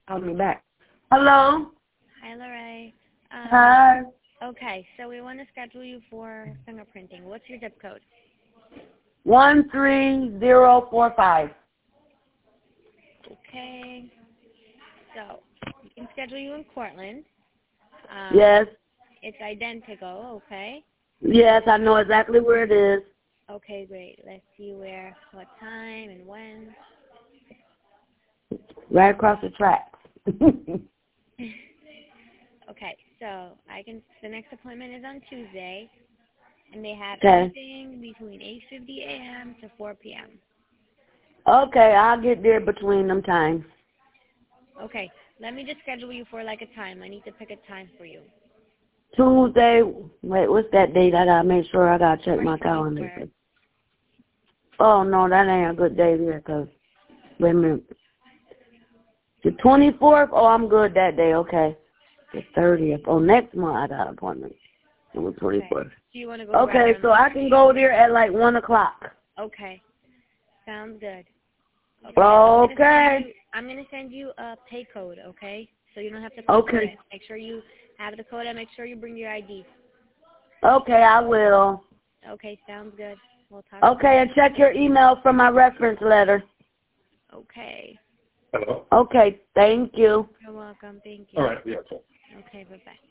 Call me back. Hello? Hi, Lorraine. Hi. Okay, so we want to schedule you for fingerprinting. What's your zip code? 13045. Okay. So we can schedule you in Cortland. Yes. It's identical, okay? Yes, I know exactly where it is. Okay, great. Let's see what time and when. Right across the tracks. Okay, so the next appointment is on Tuesday, and they have Okay. anything between 8:50 a.m. to 4 p.m. Okay, I'll get there between them times. Okay, let me just schedule you for like a time. I need to pick a time for you. Tuesday, wait, what's that date? I gotta make sure I gotta check my March 24th. calendar. Oh, no, that ain't a good day there, cause, wait a minute. The 24th? Oh, I'm good that day, okay. The 30th. Oh, next month I got an appointment. On the 24th. Okay. Do you want to go Okay, so I can go there at like 1 o'clock. Okay, sounds good. Okay. I'm going to send you a pay code, okay? So you don't have to pay for Okay. it. Make sure you have the code and make sure you bring your ID. Okay, I will. Okay, sounds good. We'll talk. Okay, and check your email for my reference letter. Okay. Hello? Okay, thank you. You're welcome. Thank you. All right, yeah, cool. Okay, bye-bye.